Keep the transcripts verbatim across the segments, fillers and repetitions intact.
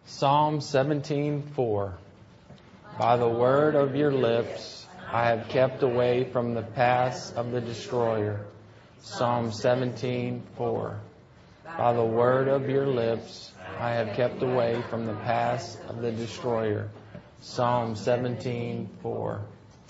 Psalm seventeen four. By the word of your lips I have kept away from the paths of the destroyer. Psalm seventeen four. By the word of your lips I have kept away from the paths of the destroyer. Psalm seventeen four.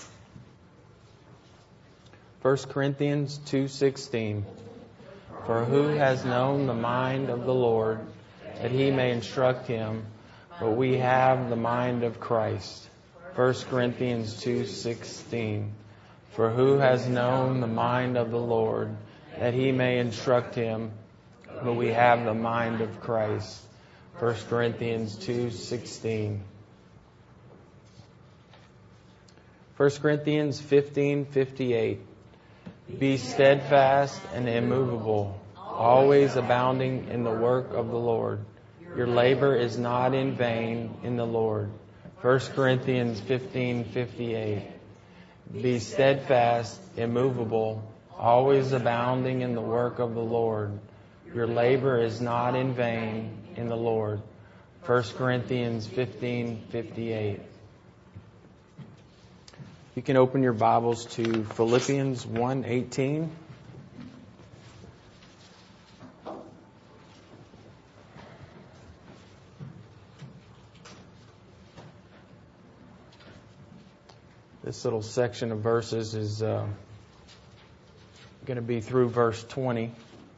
First Corinthians two sixteen. For who has known the mind of the Lord, that he may instruct him? But we have the mind of Christ. First Corinthians two sixteen. For who has known the mind of the Lord, that he may instruct him? But we have the mind of Christ. First Corinthians two sixteen. First Corinthians fifteen fifty-eight. Be steadfast and immovable, always abounding in the work of the Lord. Your labor is not in vain in the Lord. First Corinthians fifteen fifty-eight. Be steadfast, immovable, always abounding in the work of the Lord. Your labor is not in vain in the Lord. First Corinthians fifteen fifty-eight. You can open your Bibles to Philippians one eighteen. This little section of verses is uh, going to be through verse twenty.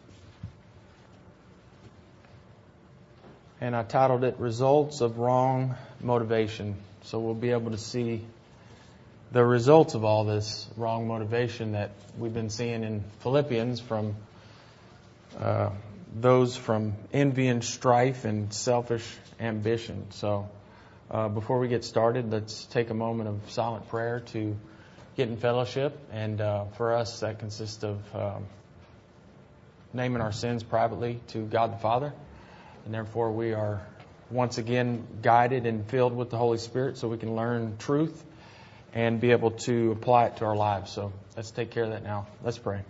And I titled it Results of Wrong Motivation. So we'll be able to see the results of all this wrong motivation that we've been seeing in Philippians from uh, those from envy and strife and selfish ambition. So uh, before we get started, let's take a moment of silent prayer to get in fellowship. And uh, for us, that consists of um, naming our sins privately to God the Father. And therefore, we are once again guided and filled with the Holy Spirit so we can learn truth and be able to apply it to our lives. So let's take care of that now. Let's pray.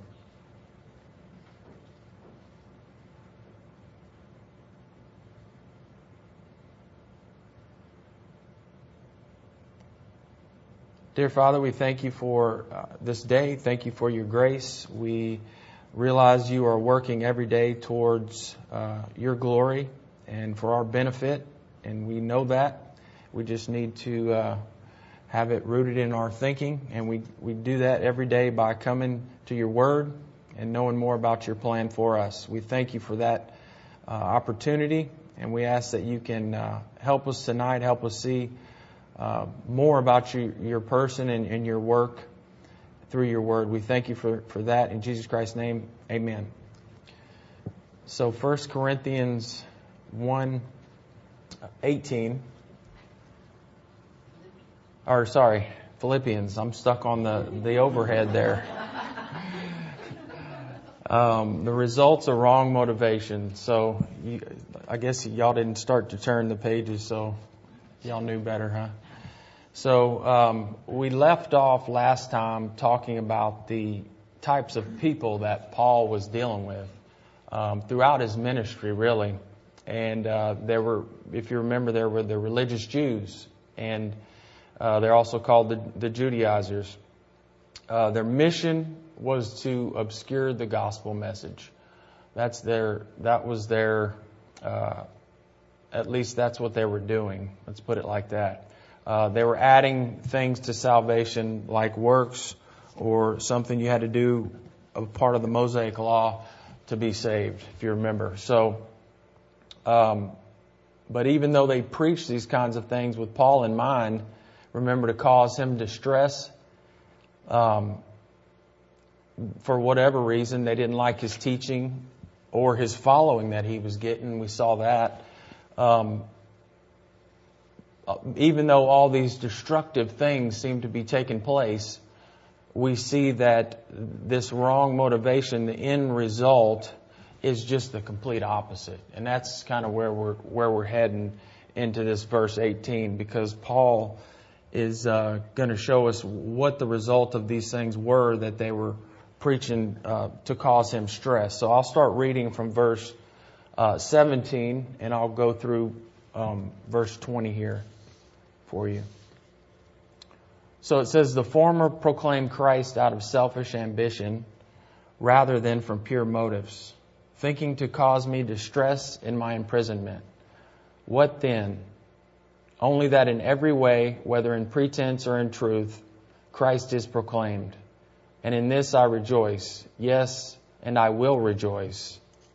Dear Father, we thank you for uh, this day. Thank you for your grace. We realize you are working every day towards uh, your glory and for our benefit, and we know that. We just need to uh, have it rooted in our thinking, and we, we do that every day by coming to your word and knowing more about your plan for us. We thank you for that uh, opportunity, and we ask that you can uh, help us tonight, help us see uh, more about you, your person and, and your work through your word. We thank you for, for that. In Jesus Christ's name, amen. So First Corinthians one eighteen. Or sorry, Philippians. I'm stuck on the, the overhead there. Um, the results of wrong motivation. So you, I guess y'all didn't start to turn the pages, so y'all knew better, huh? So um, we left off last time talking about the types of people that Paul was dealing with um, throughout his ministry, really. And uh, there were, if you remember, there were the religious Jews, and Uh, they're also called the, the Judaizers. Uh, their mission was to obscure the gospel message. That's their. That was their. Uh, at least that's what they were doing. Let's put it like that. Uh, they were adding things to salvation like works or something you had to do, a part of the Mosaic law, to be saved. If you remember. So, um, but even though they preached these kinds of things with Paul in mind, remember, to cause him distress. Um, for whatever reason, they didn't like his teaching or his following that he was getting. We saw that. Um, even though all these destructive things seem to be taking place, we see that this wrong motivation, the end result, is just the complete opposite. And that's kind of where we're where we're heading into this verse eighteen, because Paul is uh, going to show us what the result of these things were that they were preaching uh, to cause him stress. So I'll start reading from verse uh, seventeen, and I'll go through um, verse twenty here for you. So it says, the former proclaimed Christ out of selfish ambition rather than from pure motives, thinking to cause me distress in my imprisonment. What then? Only that in every way, whether in pretense or in truth, Christ is proclaimed. And in this I rejoice. Yes, and I will rejoice.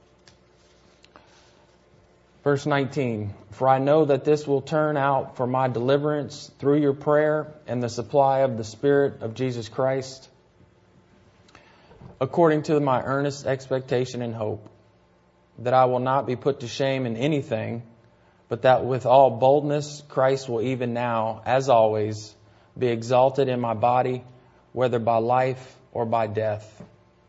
Verse nineteen, for I know that this will turn out for my deliverance through your prayer and the supply of the Spirit of Jesus Christ, according to my earnest expectation and hope, that I will not be put to shame in anything, but that with all boldness Christ will even now, as always, be exalted in my body, whether by life or by death.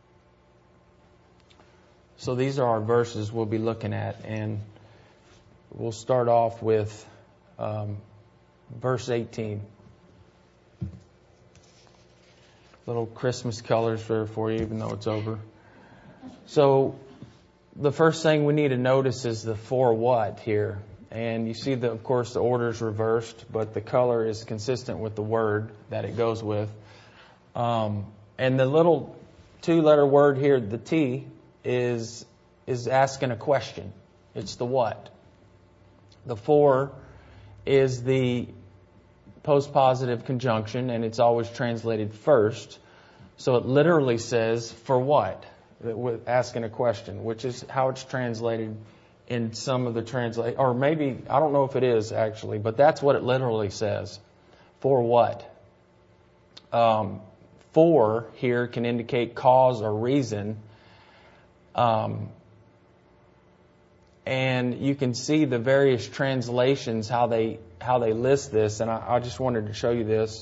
So these are our verses we'll be looking at, and we'll start off with um, verse eighteen. Little Christmas colors for, for you, even though it's over. So the first thing we need to notice is the for what here. And you see that, of course, the order is reversed, but the color is consistent with the word that it goes with. Um, and the little two-letter word here, the T, is is asking a question. It's the what. The for is the postpositive conjunction, and it's always translated first. So it literally says, for what? With asking a question, which is how it's translated in some of the translate, or maybe, I don't know if it is actually, but that's what it literally says. For what? Um, for here can indicate cause or reason. Um, and you can see the various translations, how they how they list this, and I, I just wanted to show you this.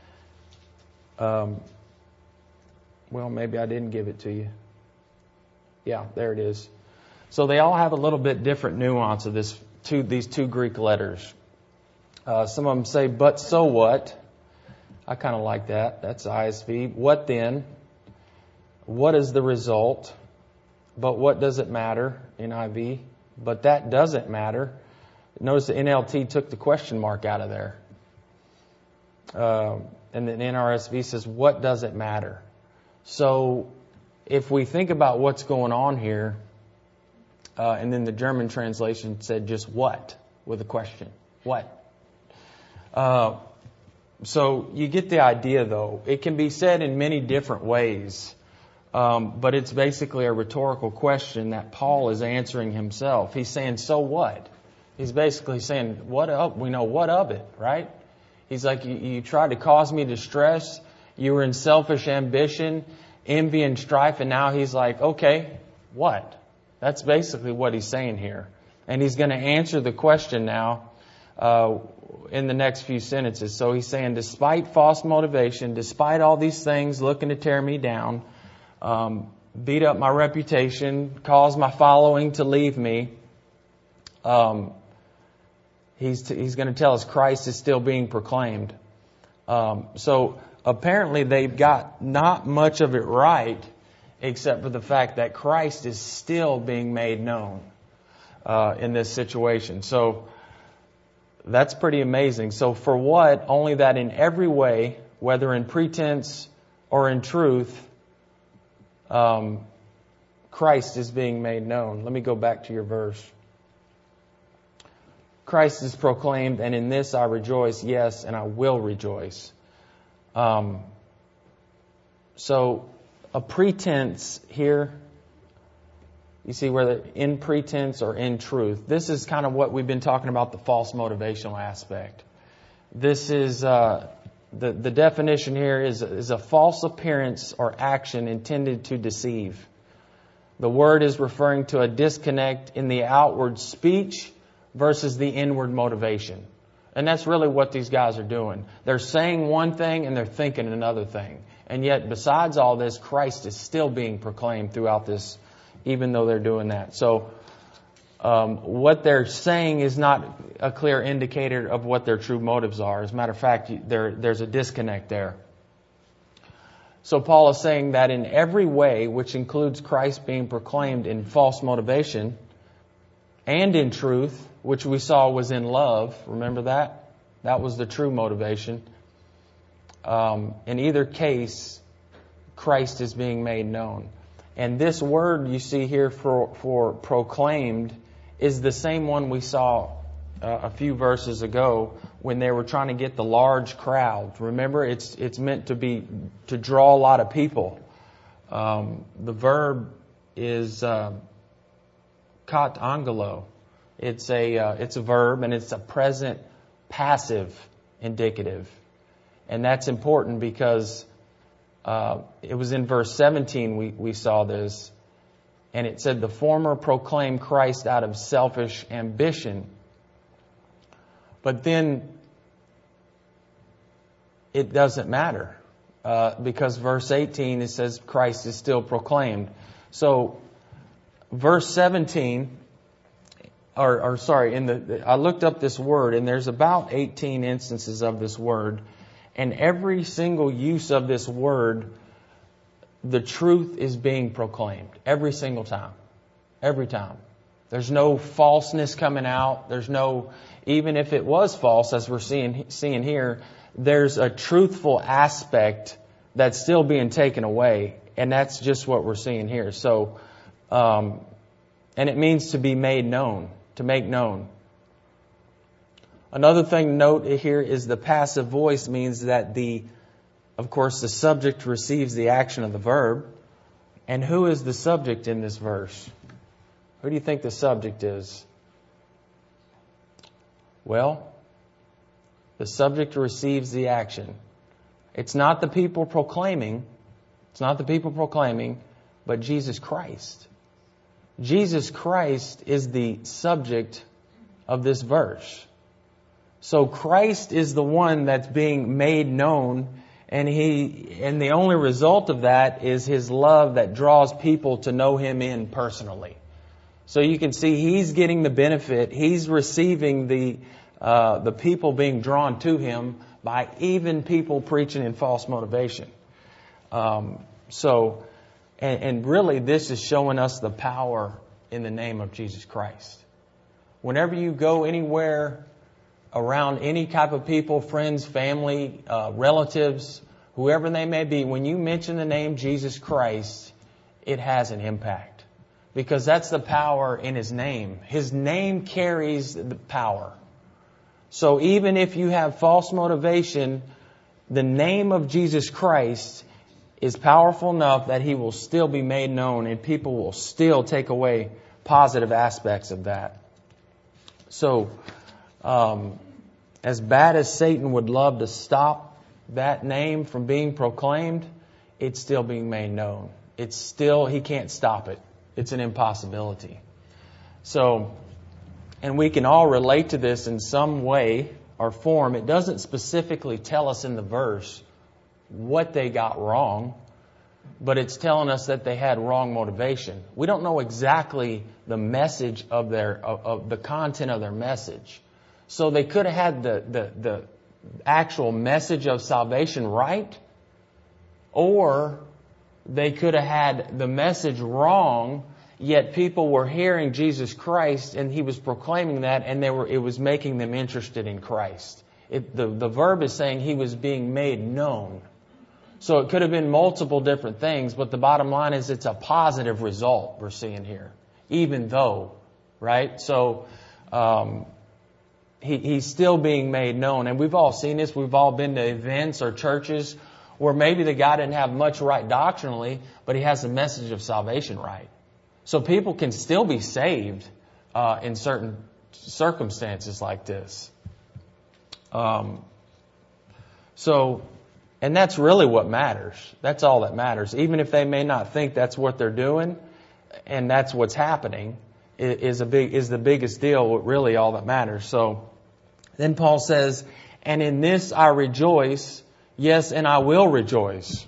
Um, well, maybe I didn't give it to you. Yeah, there it is. So they all have a little bit different nuance of this two these two Greek letters. Uh, some of them say, but so what? I kind of like that. That's I S V. What then? What is the result? But what does it matter? N I V. But that doesn't matter. Notice the N L T took the question mark out of there. Uh, and then N R S V says, what does it matter? So if we think about what's going on here, uh, and then the German translation said just what with a question. What? Uh, so you get the idea, though. It can be said in many different ways. Um, but it's basically a rhetorical question that Paul is answering himself. He's saying, so what? He's basically saying, what of? We know what of it, right? He's like, you, you tried to cause me distress. You were in selfish ambition, envy and strife. And now he's like, okay, what? That's basically what he's saying here. And he's going to answer the question now uh, in the next few sentences. So he's saying, despite false motivation, despite all these things looking to tear me down, Um, beat up my reputation, cause my following to leave me. Um, he's t- he's going to tell us Christ is still being proclaimed. Um, so apparently they've got not much of it right, except for the fact that Christ is still being made known uh, in this situation. So that's pretty amazing. So for what? Only that in every way, whether in pretense or in truth, Um, Christ is being made known. Let me go back to your verse. Christ is proclaimed, and in this I rejoice, yes, and I will rejoice. Um, so a pretense here, you see whether in pretense or in truth. This is kind of what we've been talking about, the false motivational aspect. This is... Uh, The, the definition here is, is a false appearance or action intended to deceive. The word is referring to a disconnect in the outward speech versus the inward motivation. And that's really what these guys are doing. They're saying one thing and they're thinking another thing. And yet, besides all this, Christ is still being proclaimed throughout this, even though they're doing that. So, Um, what they're saying is not a clear indicator of what their true motives are. As a matter of fact, there, there's a disconnect there. So Paul is saying that in every way, which includes Christ being proclaimed in false motivation, and in truth, which we saw was in love. Remember that? That was the true motivation. Um, in either case, Christ is being made known. And this word you see here for, for proclaimed is the same one we saw uh, a few verses ago when they were trying to get the large crowd. Remember, it's it's meant to be to draw a lot of people. Um, the verb is uh, kat angelo. It's a uh, it's a verb, and it's a present passive indicative, and that's important because uh, it was in verse seventeen we we saw this, and it said the former proclaimed Christ out of selfish ambition, but then it doesn't matter uh, because verse eighteen it says Christ is still proclaimed. So verse seventeen. Or, or sorry, in the I looked up this word, and there's about eighteen instances of this word, and every single use of this word, the truth is being proclaimed every single time, every time. There's no falseness coming out. There's no, even if it was false, as we're seeing seeing here, there's a truthful aspect that's still being taken away, and that's just what we're seeing here. So, um, and it means to be made known. To make known. Another thing to note here is the passive voice means that the, of course, the subject receives the action of the verb. And who is the subject in this verse? Who do you think the subject is? Well, the subject receives the action. It's not the people proclaiming. It's not the people proclaiming, but Jesus Christ. Jesus Christ is the subject of this verse. So Christ is the one that's being made known, and he and the only result of that is His love that draws people to know Him in personally. So you can see He's getting the benefit. He's receiving the uh, the people being drawn to Him by even people preaching in false motivation. Um, so. And, and really, this is showing us the power in the name of Jesus Christ. Whenever you go anywhere around any type of people, friends, family, uh, relatives, whoever they may be, when you mention the name Jesus Christ, it has an impact. Because that's the power in His name. His name carries the power. So even if you have false motivation, the name of Jesus Christ is powerful enough that He will still be made known, and people will still take away positive aspects of that. So, um, as bad as Satan would love to stop that name from being proclaimed, it's still being made known. It's still, he can't stop it. It's an impossibility. So, and we can all relate to this in some way or form. It doesn't specifically tell us in the verse what they got wrong, but it's telling us that they had wrong motivation. We don't know exactly the message of their of, of the content of their message. So they could have had the, the the actual message of salvation right, or they could have had the message wrong, yet people were hearing Jesus Christ and He was proclaiming that, and they were it was making them interested in Christ. It, the, the verb is saying He was being made known. So it could have been multiple different things, but the bottom line is it's a positive result we're seeing here, even though, right? So um, he, he's still being made known. And we've all seen this. We've all been to events or churches where maybe the guy didn't have much right doctrinally, but he has the message of salvation right. So people can still be saved uh, in certain circumstances like this. Um, so... And that's really what matters. That's all that matters. Even if they may not think that's what they're doing, and that's what's happening, is a big is the biggest deal. Really, all that matters. So, then Paul says, "And in this I rejoice. Yes, and I will rejoice."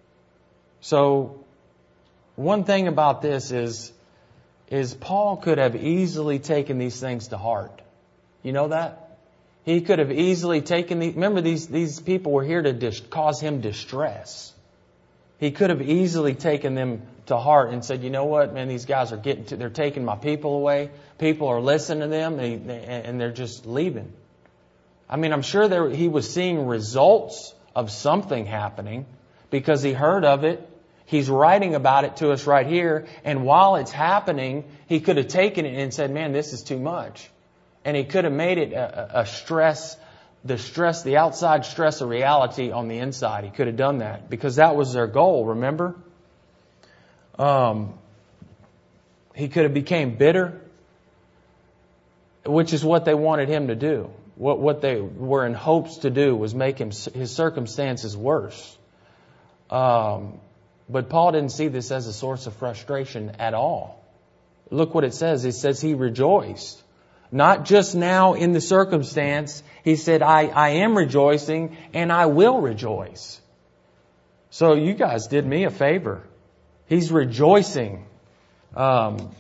So, one thing about this is, is Paul could have easily taken these things to heart. You know that? He could have easily taken the, remember these, these people were here to dis, cause him distress. He could have easily taken them to heart and said, you know what, man, these guys are getting to, they're taking my people away. People are listening to them and, and they're just leaving. I mean, I'm sure there, he was seeing results of something happening because he heard of it. He's writing about it to us right here. And while it's happening, he could have taken it and said, man, this is too much. And he could have made it a, a stress, the stress, the outside stress of reality on the inside. He could have done that because that was their goal, remember? Um, he could have became bitter, which is what they wanted him to do. What, what they were in hopes to do was make him, his circumstances worse. Um, but Paul didn't see this as a source of frustration at all. Look what it says. It says he rejoiced. Not just now in the circumstance. He said, I, I am rejoicing and I will rejoice. So you guys did me a favor. He's rejoicing. Um,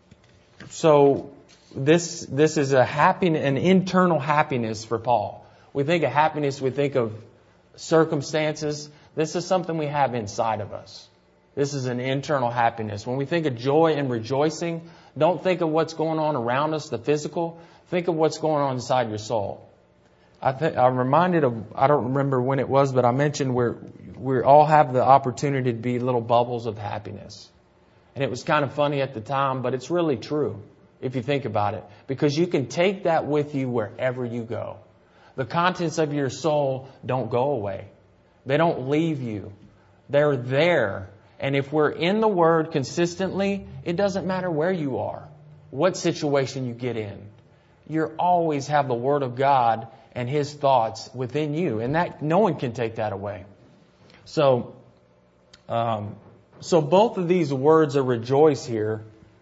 so this this is a happiness, an internal happiness for Paul. We think of happiness, we think of circumstances. This is something we have inside of us. This is an internal happiness. When we think of joy and rejoicing, don't think of what's going on around us, the physical. Think of what's going on inside your soul. I think I'm reminded of, I don't remember when it was, but I mentioned we're, we all have the opportunity to be little bubbles of happiness. And it was kind of funny at the time, but it's really true if you think about it. Because you can take that with you wherever you go. The contents of your soul don't go away. They don't leave you. They're there. And if we're in the Word consistently, it doesn't matter where you are, what situation you get in. You always have the Word of God and His thoughts within you. And that no one can take that away. So, um, so both of these words of rejoice here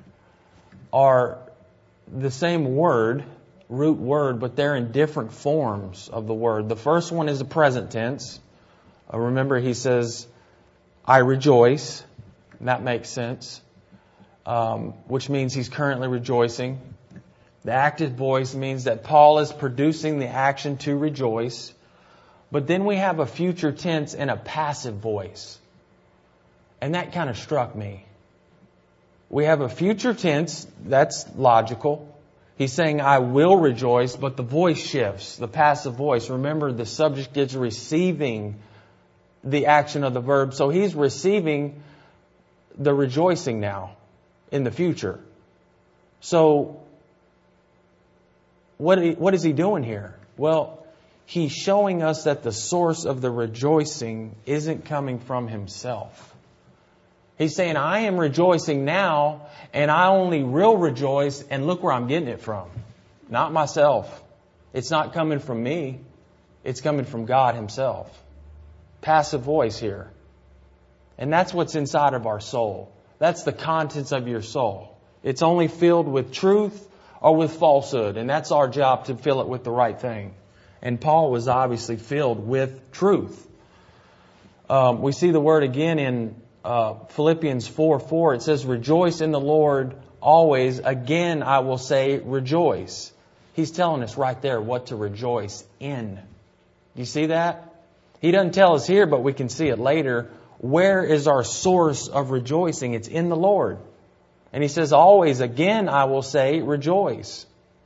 are the same word, root word, but they're in different forms of the word. The first one is the present tense. Uh, remember, he says, I rejoice. And that makes sense, um, which means he's currently rejoicing. The active voice means that Paul is producing the action to rejoice. But then we have a future tense and a passive voice. And that kind of struck me. We have a future tense, that's logical. He's saying, I will rejoice, but the voice shifts, the passive voice. Remember, the subject is receiving the action of the verb. So he's receiving the rejoicing now in the future. So what, what is he doing here? Well, he's showing us that the source of the rejoicing isn't coming from himself. He's saying, I am rejoicing now, and I only will rejoice, and look where I'm getting it from. Not myself. It's not coming from me. It's coming from God Himself. Passive voice here. And that's what's inside of our soul. That's the contents of your soul. It's only filled with truth or with falsehood, and that's our job to fill it with the right thing. And Paul was obviously filled with truth. Um, we see the word again in Uh, Philippians four four, it says, rejoice in the Lord always. Again, I will say rejoice. He's telling us right there what to rejoice in. Do you see that? He doesn't tell us here, but we can see it later. Where is our source of rejoicing? It's in the Lord. And he says, always, again, I will say rejoice.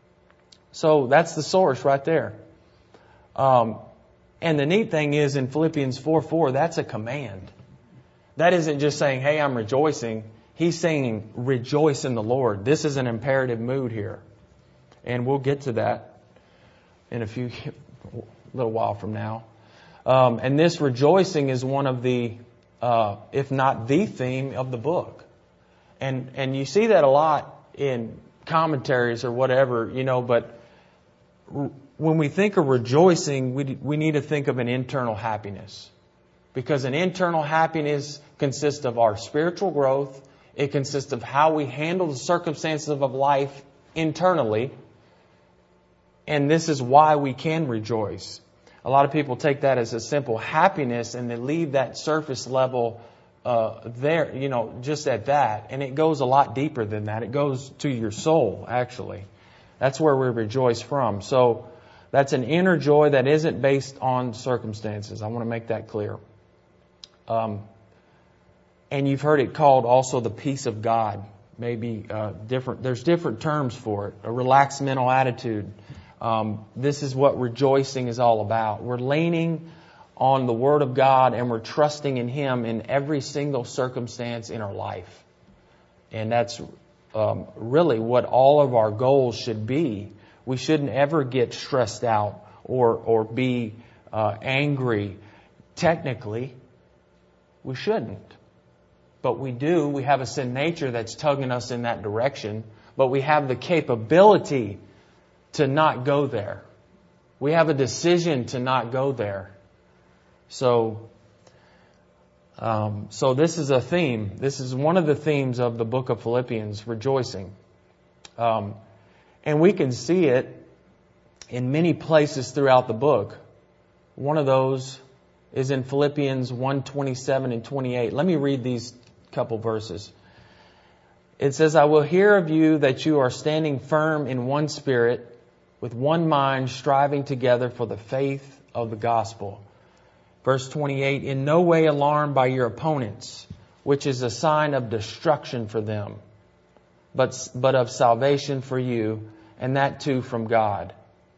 So that's the source right there. Um, and the neat thing is in Philippians four four, that's a command. That isn't just saying, hey, I'm rejoicing. He's saying, rejoice in the Lord. This is an imperative mood here. And we'll get to that in a few, little while from now. Um, and this rejoicing is one of the, uh, if not the theme of the book. And, and you see that a lot in commentaries or whatever, you know, but when we think of rejoicing, we, we need to think of an internal happiness. Because an internal happiness consists of our spiritual growth. It consists of how we handle the circumstances of life internally. And this is why we can rejoice. A lot of people take that as a simple happiness and they leave that surface level uh, there, you know, just at that. And it goes a lot deeper than that. It goes to your soul, actually. That's where we rejoice from. So that's an inner joy that isn't based on circumstances. I want to make that clear. Um, and you've heard it called also the peace of God. Maybe uh, different. There's different terms for it. A relaxed mental attitude. Um, this is what rejoicing is all about. We're leaning on the Word of God and we're trusting in Him in every single circumstance in our life. And that's um, really what all of our goals should be. We shouldn't ever get stressed out or or be uh, angry. Technically, we shouldn't. But we do. We have a sin nature that's tugging us in that direction. But we have the capability to not go there. We have a decision to not go there. So, um, so this is a theme. This is one of the themes of the book of Philippians, rejoicing. Um, and we can see it in many places throughout the book. One of those is in Philippians one twenty-seven and twenty-eight. Let me read these couple verses. It says, I will hear of you that you are standing firm in one spirit, with one mind, striving together for the faith of the gospel. Verse twenty-eight, in no way alarmed by your opponents, which is a sign of destruction for them, but, but of salvation for you, and that too from God.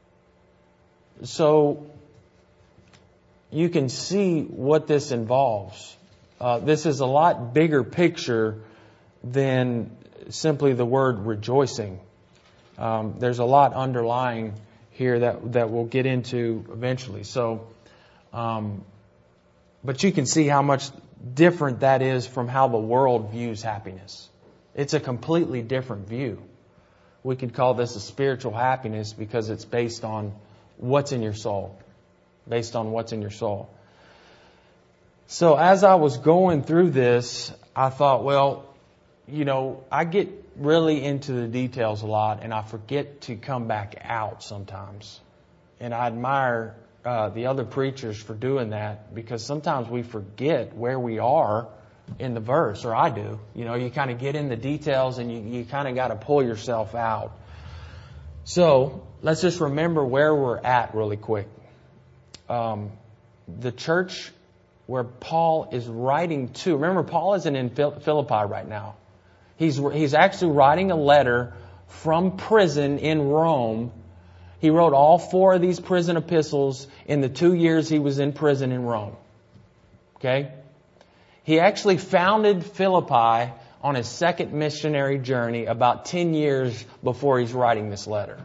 So, you can see what this involves. Uh, this is a lot bigger picture than simply the word rejoicing. Um, there's a lot underlying here that that we'll get into eventually. So, um, but you can see how much different that is from how the world views happiness. It's a completely different view. We could call this a spiritual happiness because it's based on what's in your soul. Based on what's in your soul. So as I was going through this, I thought, well, you know, I get really into the details a lot and I forget to come back out sometimes. And I admire uh, the other preachers for doing that because sometimes we forget where we are in the verse, or I do. You know, you kind of get in the details and you, you kind of got to pull yourself out. So let's just remember where we're at really quick. Um, the church where Paul is writing to. Remember, Paul isn't in Philippi right now. He's he's actually writing a letter from prison in Rome. He wrote all four of these prison epistles in the two years he was in prison in Rome. Okay? He actually founded Philippi on his second missionary journey about ten years before he's writing this letter.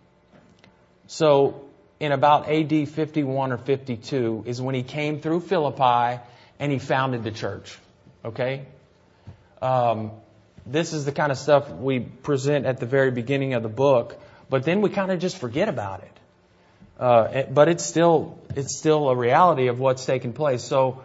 So, in about A D fifty-one or fifty-two is when he came through Philippi and he founded the church. Okay? Um, this is the kind of stuff we present at the very beginning of the book, but then we kind of just forget about it. Uh, but it's still it's still a reality of what's taking place. So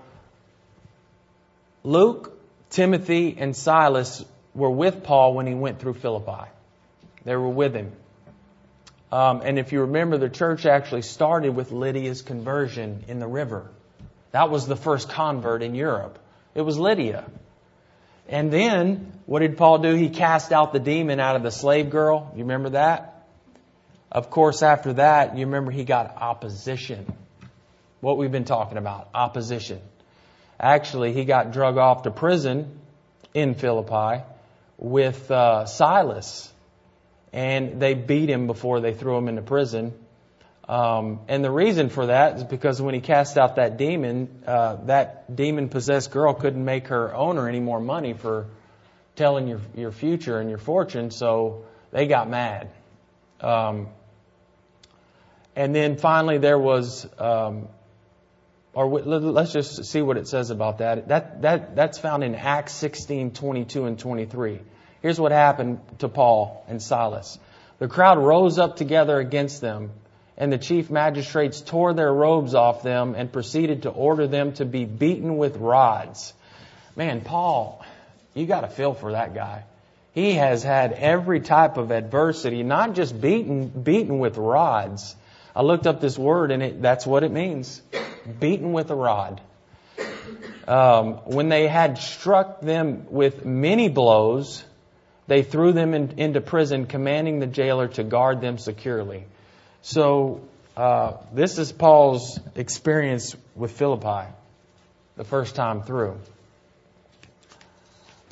Luke, Timothy, and Silas were with Paul when he went through Philippi. They were with him. Um, and if you remember, the church actually started with Lydia's conversion in the river. That was the first convert in Europe. It was Lydia. And then, what did Paul do? He cast out the demon out of the slave girl. You remember that? Of course, after that, you remember he got opposition. What we've been talking about, opposition. Actually, he got drug off to prison in Philippi with uh, Silas. And they beat him before they threw him into prison. Um, and the reason for that is because when he cast out that demon, uh, that demon-possessed girl couldn't make her owner any more money for telling your your future and your fortune, so they got mad. Um, and then finally there was, um, or let's just see what it says about that. That that that's found in Acts sixteen, twenty-two and twenty-three. Here's what happened to Paul and Silas. The crowd rose up together against them, and the chief magistrates tore their robes off them and proceeded to order them to be beaten with rods. Man, Paul, you got to feel for that guy. He has had every type of adversity, not just beaten, beaten with rods. I looked up this word, and it, that's what it means. Beaten with a rod. Um, when they had struck them with many blows, they threw them in, into prison, commanding the jailer to guard them securely. So uh, this is Paul's experience with Philippi the first time through.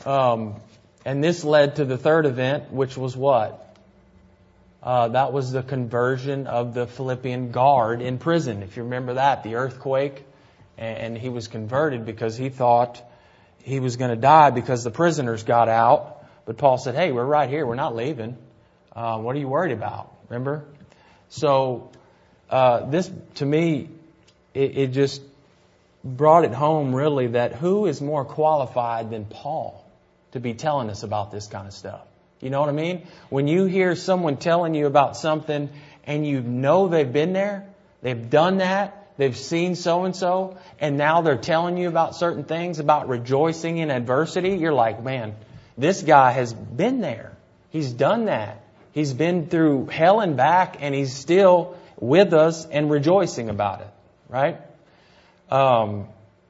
Um, and this led to the third event, which was what? Uh, that was the conversion of the Philippian guard in prison. If you remember that, the earthquake. And, and he was converted because he thought he was going to die because the prisoners got out. But Paul said, hey, we're right here. We're not leaving. Uh, what are you worried about? Remember? So uh, this, to me, it, it just brought it home really that who is more qualified than Paul to be telling us about this kind of stuff? You know what I mean? When you hear someone telling you about something and you know they've been there, they've done that, they've seen so-and-so, and now they're telling you about certain things, about rejoicing in adversity, you're like, man, this guy has been there. He's done that. He's been through hell and back, and he's still with us and rejoicing about it, right? Um,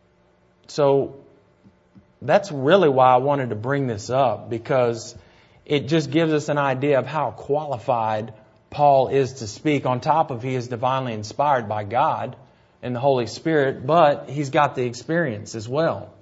so that's really why I wanted to bring this up, because it just gives us an idea of how qualified Paul is to speak. On top of he is divinely inspired by God and the Holy Spirit, but he's got the experience as well.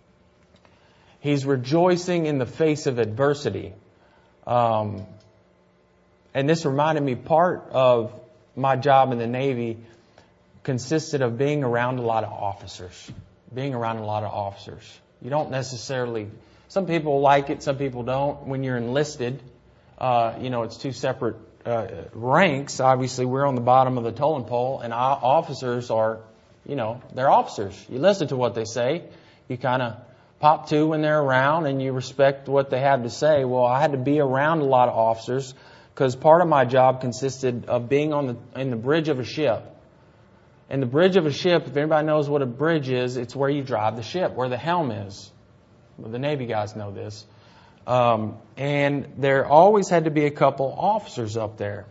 He's rejoicing in the face of adversity. Um, and this reminded me, part of my job in the Navy consisted of being around a lot of officers. Being around a lot of officers. You don't necessarily... Some people like it, some people don't. When you're enlisted, uh, you know, it's two separate uh, ranks. Obviously, we're on the bottom of the totem pole, and our officers are, you know, they're officers. You listen to what they say. You kind of pop to when they're around, and you respect what they have to say. Well, I had to be around a lot of officers because part of my job consisted of being on the in the bridge of a ship. And the bridge of a ship, if anybody knows what a bridge is, it's where you drive the ship, where the helm is. Well, the Navy guys know this. Um, and there always had to be a couple officers up there.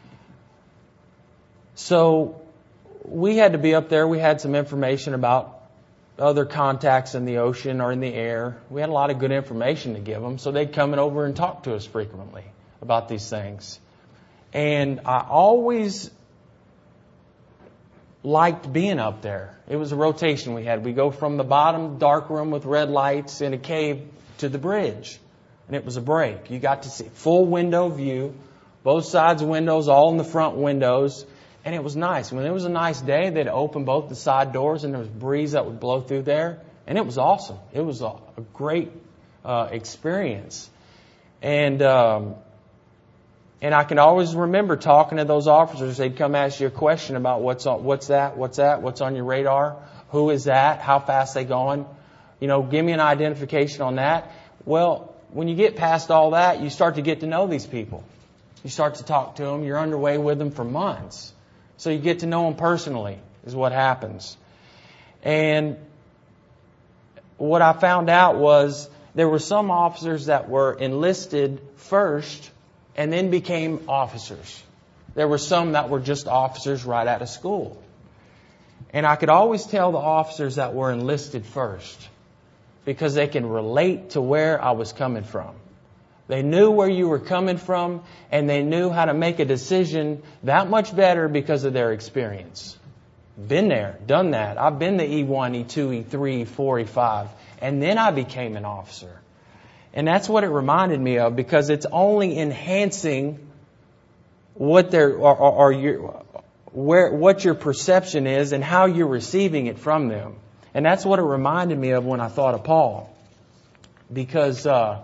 So we had to be up there. We had some information about other contacts in the ocean or in the air. We had a lot of good information to give them. So they'd come over and talk to us frequently about these things. And I always liked being up there. It was a rotation we had. We go from the bottom dark room with red lights in a cave to the bridge. And it was a break. You got to see full window view, both sides windows, all in the front windows. And it was nice. When it was a nice day, they'd open both the side doors and there was breeze that would blow through there. And it was awesome. It was a, a great uh, experience. And um, and I can always remember talking to those officers. They'd come ask you a question about what's on, what's that, what's that, what's on your radar, who is that, how fast they going. You know, give me an identification on that. Well, when you get past all that, you start to get to know these people. You start to talk to them. You're underway with them for months. So you get to know them personally is what happens. And what I found out was there were some officers that were enlisted first and then became officers. There were some that were just officers right out of school. And I could always tell the officers that were enlisted first because they can relate to where I was coming from. They knew where you were coming from, and they knew how to make a decision that much better because of their experience. Been there, done that. I've been the E one, E two, E three, E four, E five, and then I became an officer. And that's what it reminded me of, because it's only enhancing what their or, or, or your where what your perception is and how you're receiving it from them. And that's what it reminded me of when I thought of Paul, because uh,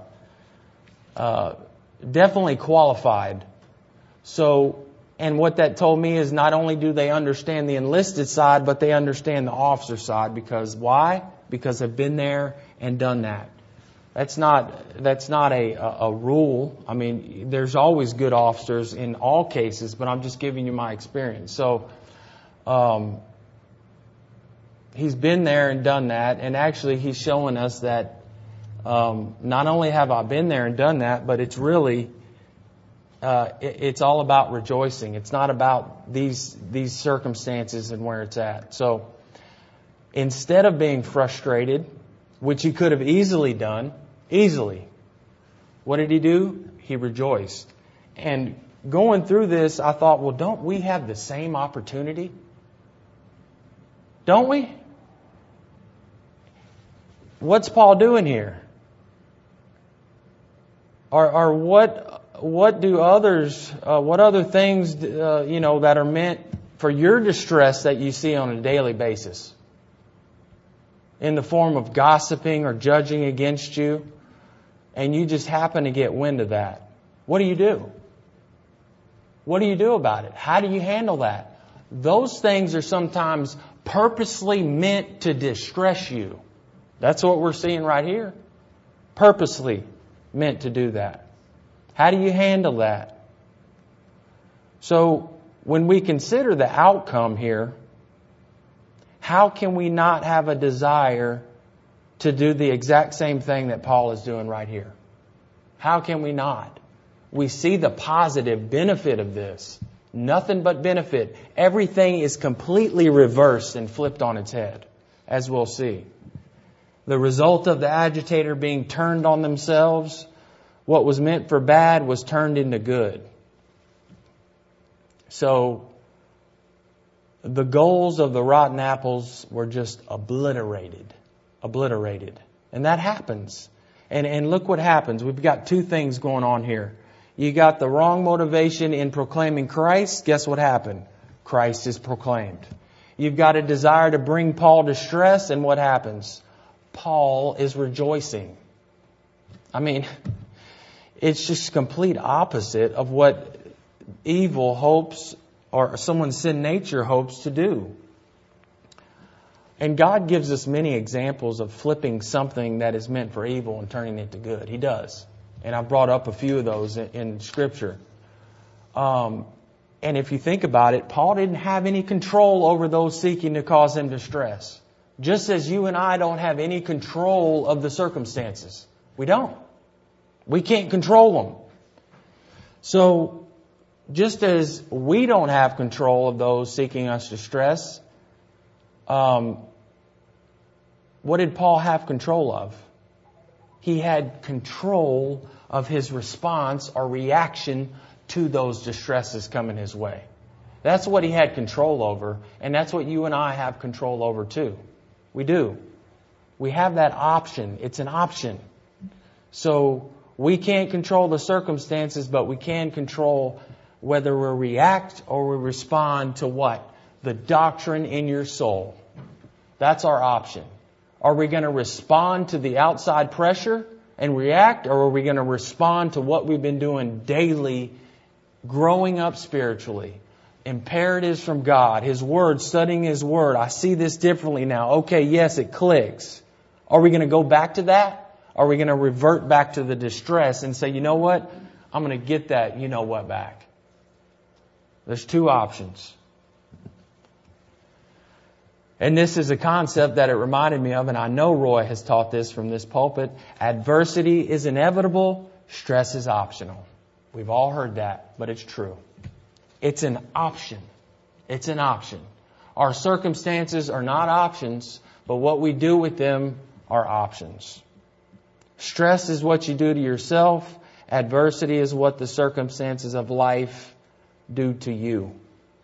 uh, definitely qualified. So, and what that told me is not only do they understand the enlisted side, but they understand the officer side. Because why? Because they've been there and done that. That's not that's not a, a, a rule. I mean, there's always good officers in all cases, but I'm just giving you my experience. So, um, he's been there and done that, and actually he's showing us that um, not only have I been there and done that, but it's really uh, it, it's all about rejoicing. It's not about these these circumstances and where it's at. So, instead of being frustrated, which he could have easily done. Easily. What did he do? He rejoiced. And going through this, I thought, well, don't we have the same opportunity? Don't we? What's Paul doing here? Or, or what what do others, uh, what other things, uh, you know, that are meant for your distress that you see on a daily basis? In the form of gossiping or judging against you, and you just happen to get wind of that. What do you do? What do you do about it? How do you handle that? Those things are sometimes purposely meant to distress you. That's what we're seeing right here. Purposely meant to do that. How do you handle that? So, when we consider the outcome here, how can we not have a desire to do the exact same thing that Paul is doing right here? How can we not? We see the positive benefit of this. Nothing but benefit. Everything is completely reversed and flipped on its head, as we'll see. The result of the agitator being turned on themselves, what was meant for bad was turned into good. So, the goals of the rotten apples were just obliterated. Obliterated. And that happens. And, and look what happens. We've got two things going on here. You got the wrong motivation in proclaiming Christ. Guess what happened? Christ is proclaimed. You've got a desire to bring Paul distress, and what happens? Paul is rejoicing. I mean, it's just complete opposite of what evil hopes or someone's sin nature hopes to do. And God gives us many examples of flipping something that is meant for evil and turning it to good. He does. And I've brought up a few of those in, in Scripture. Um, and if you think about it, Paul didn't have any control over those seeking to cause him distress. Just as you and I don't have any control of the circumstances. We don't. We can't control them. So, just as we don't have control of those seeking us distress, um, what did Paul have control of? He had control of his response or reaction to those distresses coming his way. That's what he had control over, and that's what you and I have control over too. We do. We have that option. It's an option. So we can't control the circumstances, but we can control whether we react or we respond to what? The doctrine in your soul. That's our option. Are we going to respond to the outside pressure and react, or are we going to respond to what we've been doing daily, growing up spiritually? Imperatives from God, His Word, studying His Word. I see this differently now. Okay, yes, it clicks. Are we going to go back to that? Are we going to revert back to the distress and say, you know what? I'm going to get that you know what back. There's two options. And this is a concept that it reminded me of, and I know Roy has taught this from this pulpit. Adversity is inevitable. Stress is optional. We've all heard that, but it's true. It's an option. It's an option. Our circumstances are not options, but what we do with them are options. Stress is what you do to yourself. Adversity is what the circumstances of life do to you.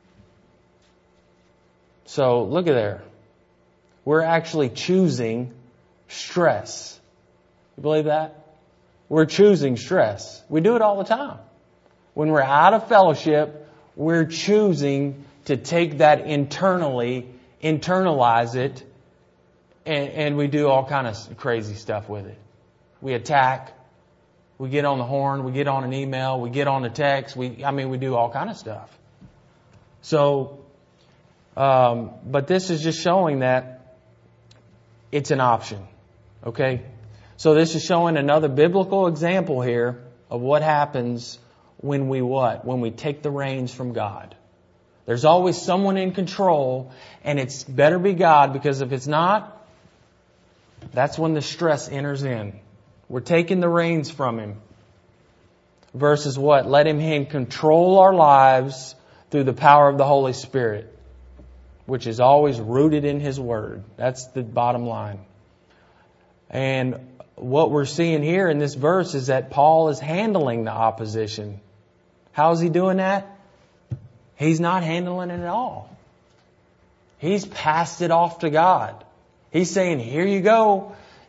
So look at there. We're actually choosing stress. You believe that? We're choosing stress. We do it all the time. When we're out of fellowship, we're choosing to take that internally, internalize it, and, and we do all kind of crazy stuff with it. We attack. We get on the horn. We get on an email. We get on the text. We, I mean, we do all kind of stuff. So, um, but this is just showing that it's an option. Okay? So this is showing another biblical example here of what happens when we what? When we take the reins from God. There's always someone in control, and it's better be God, because if it's not, that's when the stress enters in. We're taking the reins from Him. Versus what? Let Him control our lives through the power of the Holy Spirit, which is always rooted in His Word. That's the bottom line. And what we're seeing here in this verse is that Paul is handling the opposition. How is he doing that? He's not handling it at all. He's passed it off to God. He's saying, here you go.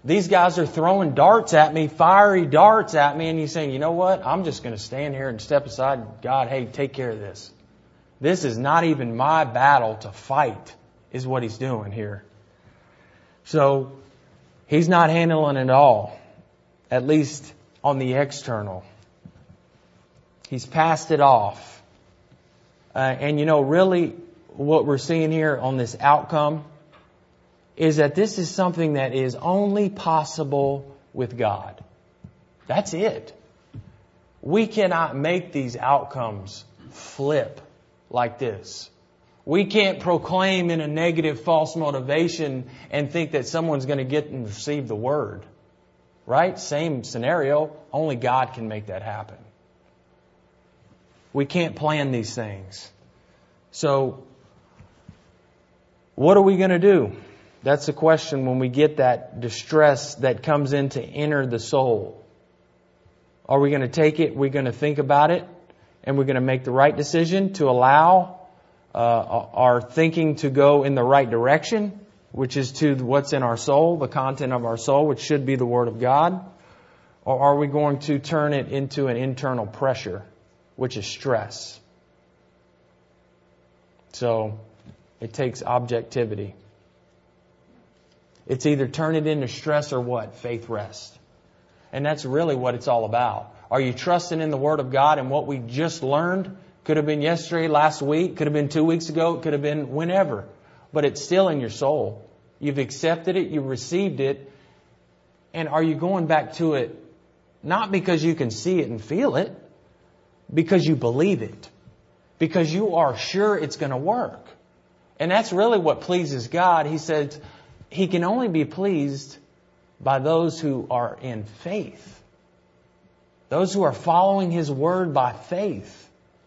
These guys are throwing darts at me, fiery darts at me, and you're saying, you know what? I'm just going to stand here and step aside. God, hey, take care of this. This is not even my battle to fight, is what he's doing here. So he's not handling it all, at least on the external. He's passed it off. Uh, and you know, really what we're seeing here on this outcome is that this is something that is only possible with God. That's it. We cannot make these outcomes flip like this. We can't proclaim in a negative false motivation and think that someone's going to get and receive the word. Right? Same scenario. Only God can make that happen. We can't plan these things. So, what are we going to do? That's the question when we get that distress that comes in to enter the soul. Are we going to take it? We're going to think about it, and we're going to make the right decision to allow uh, our thinking to go in the right direction, which is to what's in our soul, the content of our soul, which should be the Word of God? Or are we going to turn it into an internal pressure, which is stress? So, it takes objectivity. It's either turn it into stress or what? Faith rest. And that's really what it's all about. Are you trusting in the Word of God and what we just learned? Could have been yesterday, last week, could have been two weeks ago, it could have been whenever. But it's still in your soul. You've accepted it, you've received it. And are you going back to it not because you can see it and feel it, because you believe it. Because you are sure it's going to work. And that's really what pleases God. He said He can only be pleased by those who are in faith. Those who are following His Word by faith.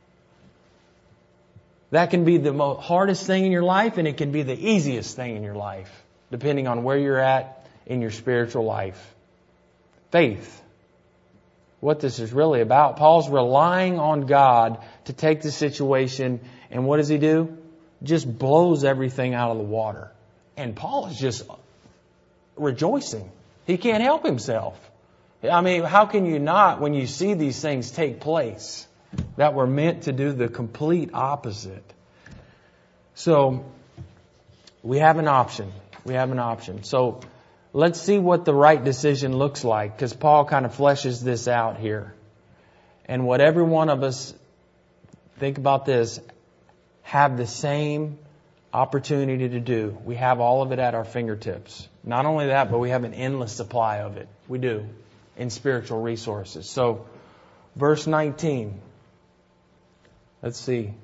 That can be the most hardest thing in your life, and it can be the easiest thing in your life, depending on where you're at in your spiritual life. Faith. What this is really about. Paul's relying on God to take the situation, and what does he do? Just blows everything out of the water. And Paul is just rejoicing. He can't help himself. I mean, how can you not when you see these things take place that were meant to do the complete opposite? So, we have an option. We have an option. So, let's see what the right decision looks like, because Paul kind of fleshes this out here. And what every one of us, think about this, have the same opportunity to do. We have all of it at our fingertips. Not only that, but we have an endless supply of it. We do, in spiritual resources. So, verse nineteen. Let's see.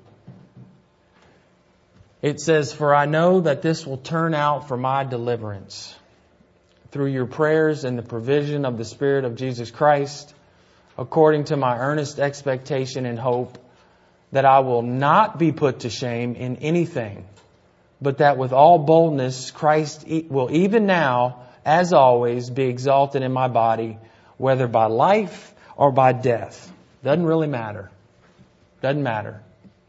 It says, "For I know that this will turn out for my deliverance, through your prayers and the provision of the Spirit of Jesus Christ, according to my earnest expectation and hope, that I will not be put to shame in anything, but that with all boldness Christ will even now, as always, be exalted in my body, whether by life or by death." Doesn't really matter. Doesn't matter.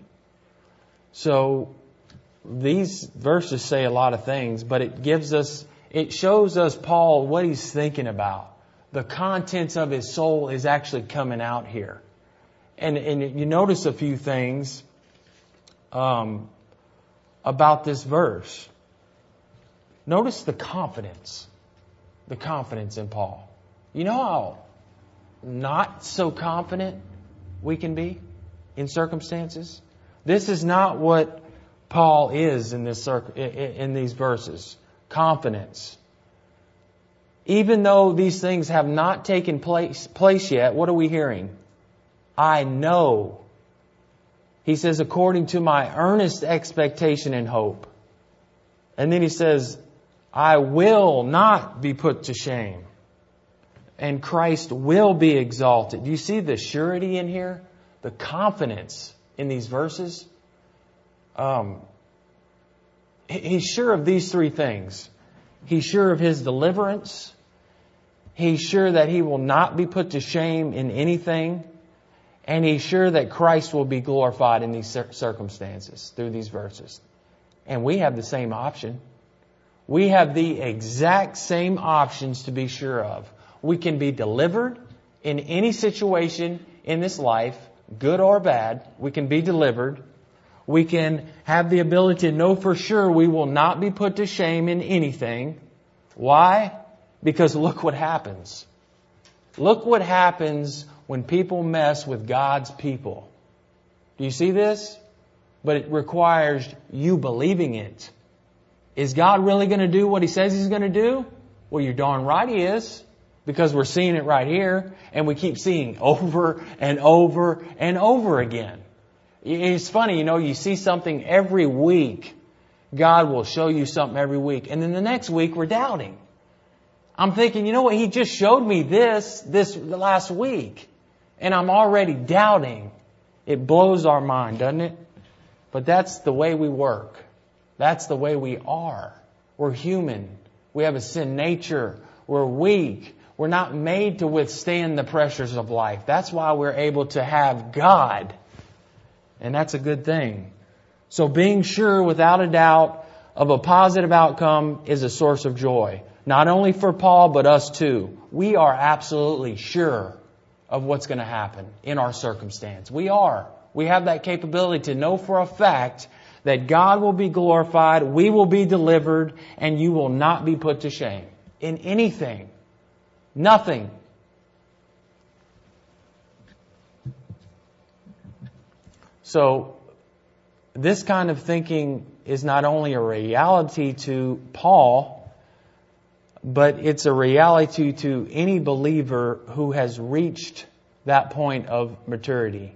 So, these verses say a lot of things, but it gives us It shows us Paul what he's thinking about. The contents of his soul is actually coming out here. And, and you notice a few things um, about this verse. Notice the confidence. The confidence in Paul. You know how not so confident we can be in circumstances? This is not what Paul is in this in these verses. Confidence. Even though these things have not taken place, place yet, what are we hearing? I know. He says, according to my earnest expectation and hope. And then he says, I will not be put to shame. And Christ will be exalted. Do you see the surety in here? The confidence in these verses? Um, he's sure of these three things. He's sure of his deliverance. He's sure that he will not be put to shame in anything. And he's sure that Christ will be glorified in these circumstances through these verses. And we have the same option. We have the exact same options to be sure of. We can be delivered in any situation in this life, good or bad. We can be delivered. We can have the ability to know for sure we will not be put to shame in anything. Why? Because look what happens. Look what happens when people mess with God's people. Do you see this? But it requires you believing it. Is God really going to do what He says He's going to do? Well, you're darn right He is. Because we're seeing it right here. And we keep seeing over and over and over again. It's funny, you know, you see something every week. God will show you something every week. And then the next week we're doubting. I'm thinking, you know what? He just showed me this, this last week. And I'm already doubting. It blows our mind, doesn't it? But that's the way we work. That's the way we are. We're human. We have a sin nature. We're weak. We're not made to withstand the pressures of life. That's why we're able to have God. And that's a good thing. So being sure without a doubt of a positive outcome is a source of joy. Not only for Paul, but us too. We are absolutely sure of what's going to happen in our circumstance. We are. We have that capability to know for a fact that God will be glorified, we will be delivered, and you will not be put to shame in anything. Nothing. So, this kind of thinking is not only a reality to Paul, but it's a reality to any believer who has reached that point of maturity.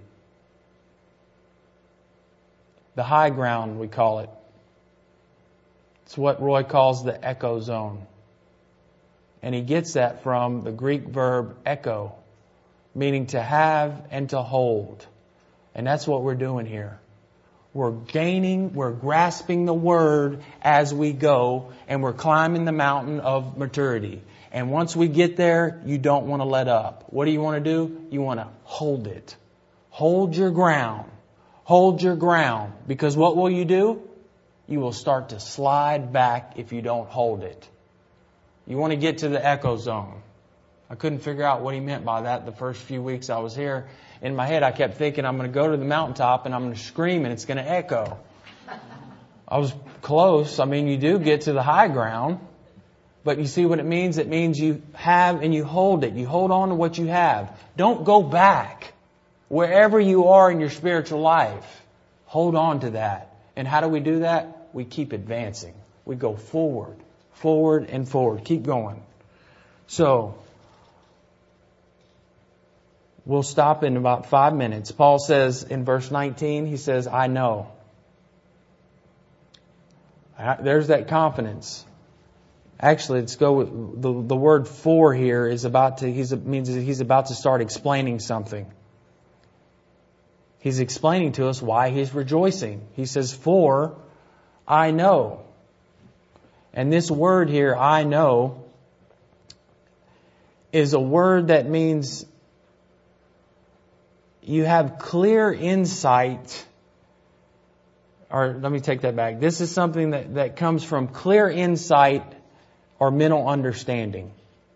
The high ground, we call it. It's what Roy calls the echo zone. And he gets that from the Greek verb echo, meaning to have and to hold. And that's what we're doing here. We're gaining, we're grasping the Word as we go, and we're climbing the mountain of maturity. And once we get there, you don't want to let up. What do you want to do? You want to hold it. Hold your ground. Hold your ground. Because what will you do? You will start to slide back if you don't hold it. You want to get to the echo zone. I couldn't figure out what he meant by that the first few weeks I was here. In my head, I kept thinking I'm going to go to the mountaintop and I'm going to scream and it's going to echo. I was close. I mean, you do get to the high ground. But you see what it means? It means you have and you hold it. You hold on to what you have. Don't go back. Wherever you are in your spiritual life, hold on to that. And how do we do that? We keep advancing. We go forward, forward and forward. Keep going. So, we'll stop in about five minutes. Paul says in verse nineteen, he says, I know. There's that confidence. Actually, let's go with the, the word for here is about to, he's, means he's about to start explaining something. He's explaining to us why he's rejoicing. He says, for I know. And this word here, I know, is a word that means you have clear insight. Or let me take that back. This is something that, that comes from clear insight or mental understanding.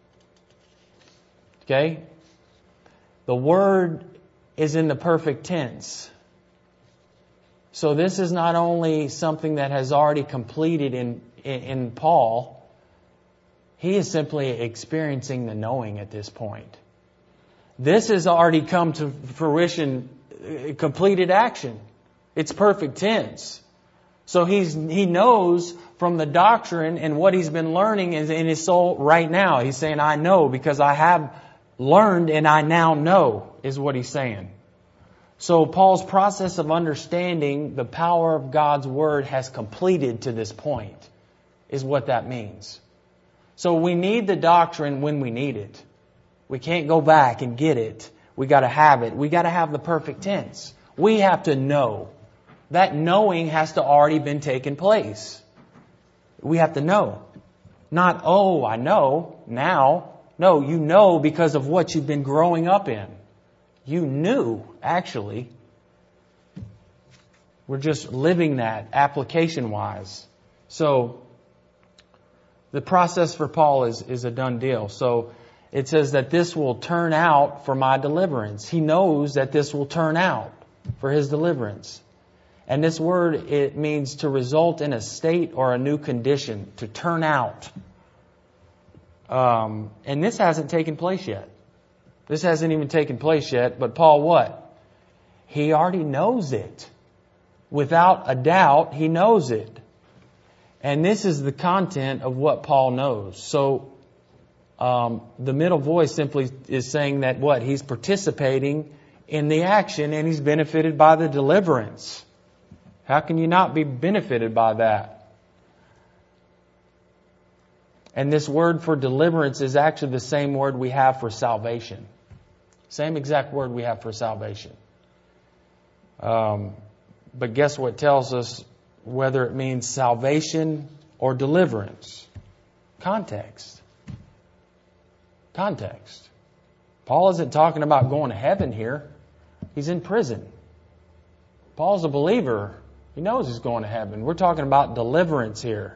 Okay? The word is in the perfect tense. So this is not only something that has already completed in, in, in Paul. He is simply experiencing the knowing at this point. This has already come to fruition, completed action. It's perfect tense. So he's he knows from the doctrine and what he's been learning in, in his soul right now. He's saying, I know because I have learned and I now know, is what he's saying. So Paul's process of understanding the power of God's Word has completed to this point, is what that means. So we need the doctrine when we need it. We can't go back and get it. We got to have it. We got to have the perfect tense. We have to know. That knowing has to already been taken place. We have to know. Not, oh, I know now. No, you know because of what you've been growing up in. You knew, actually. We're just living that application-wise. So, The process for Paul is, is a done deal. So it says that this will turn out for my deliverance. He knows that this will turn out for his deliverance. And this word, it means to result in a state or a new condition, to turn out. Um, and this hasn't taken place yet. This hasn't even taken place yet. But Paul, what? He already knows it. Without a doubt, he knows it. And this is the content of what Paul knows. So um, the middle voice simply is saying that what? He's participating in the action and he's benefited by the deliverance. How can you not be benefited by that? And this word for deliverance is actually the same word we have for salvation. Same exact word we have for salvation. Um, but guess what tells us whether it means salvation or deliverance? Context. Context. Paul isn't talking about going to heaven here. He's in prison. Paul's a believer. He knows he's going to heaven. We're talking about deliverance here.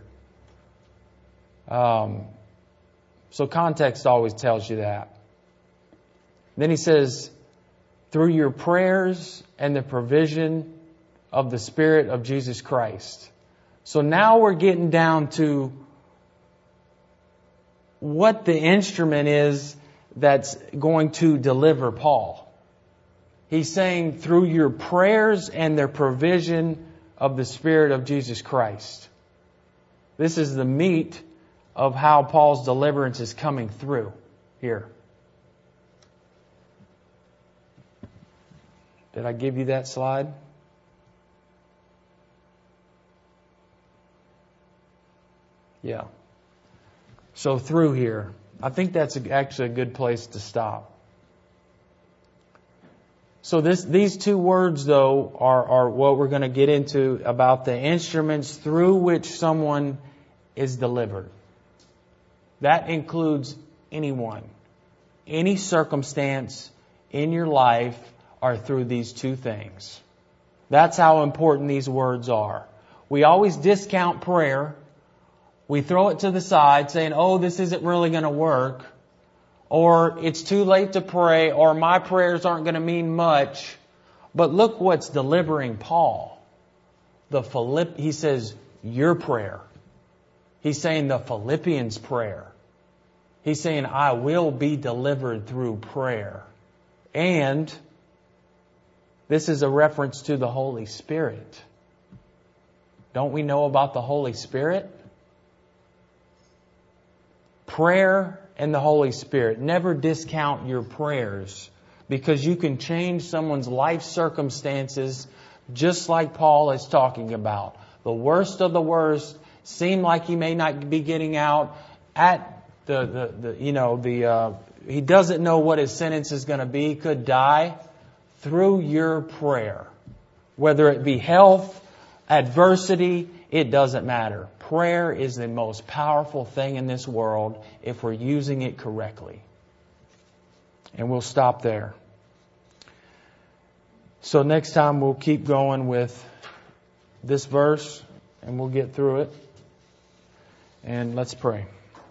Um, so context always tells you that. Then he says, through your prayers and the provision of the Spirit of Jesus Christ. So now we're getting down to what the instrument is that's going to deliver Paul. He's saying through your prayers and the provision of the Spirit of Jesus Christ. This is the meat of how Paul's deliverance is coming through here. Did I give you that slide? Yeah. So through here, I think that's actually a good place to stop. So this, these two words, though, are, are what we're going to get into about the instruments through which someone is delivered. That includes anyone. Any circumstance in your life are through these two things. That's how important these words are. We always discount prayer. We throw it to the side saying, oh, this isn't really going to work. Or it's too late to pray. Or my prayers aren't going to mean much. But look what's delivering Paul. The Philipp, he says, your prayer. He's saying the Philippians' prayer. He's saying, I will be delivered through prayer. And this is a reference to the Holy Spirit. Don't we know about the Holy Spirit? Prayer and the Holy Spirit. Never discount your prayers, because you can change someone's life circumstances just like Paul is talking about. The worst of the worst seem like he may not be getting out at the, the, the you know, the, uh, he doesn't know what his sentence is going to be, could die through your prayer. Whether it be health, adversity, it doesn't matter. Prayer is the most powerful thing in this world if we're using it correctly. And we'll stop there. So next time we'll keep going with this verse and we'll get through it. And let's pray.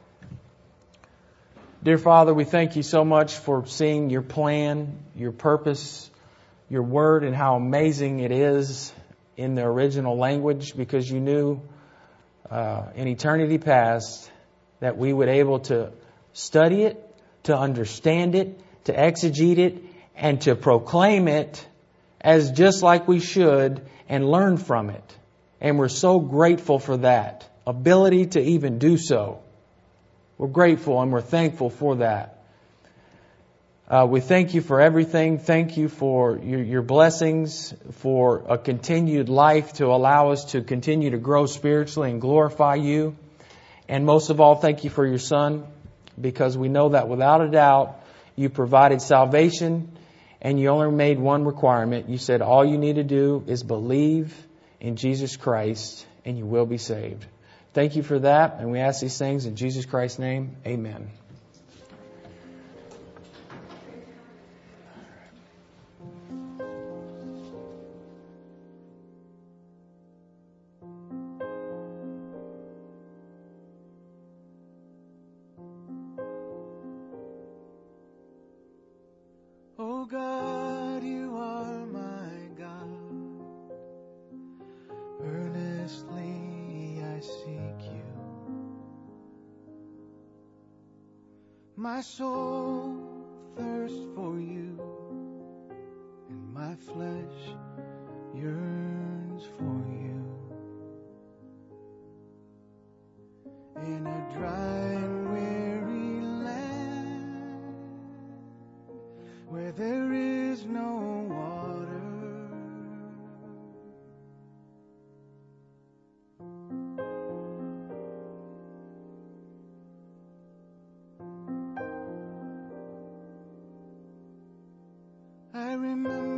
Dear Father, we thank you so much for seeing your plan, your purpose, your word, and how amazing it is in the original language, because you knew uh, in eternity past that we would be able to study it, to understand it, to exegete it, and to proclaim it as just like we should and learn from it. And we're so grateful for that ability to even do so. We're grateful and we're thankful for that. Uh, we thank you for everything. Thank you for your, your blessings, for a continued life to allow us to continue to grow spiritually and glorify you. And most of all, thank you for your Son, because we know that without a doubt, you provided salvation and you only made one requirement. You said all you need to do is believe in Jesus Christ and you will be saved. Thank you for that, and we ask these things in Jesus Christ's name. Amen. My soul thirsts for you, and my flesh yearns for you. In a dry and weary land where there is no water, I remember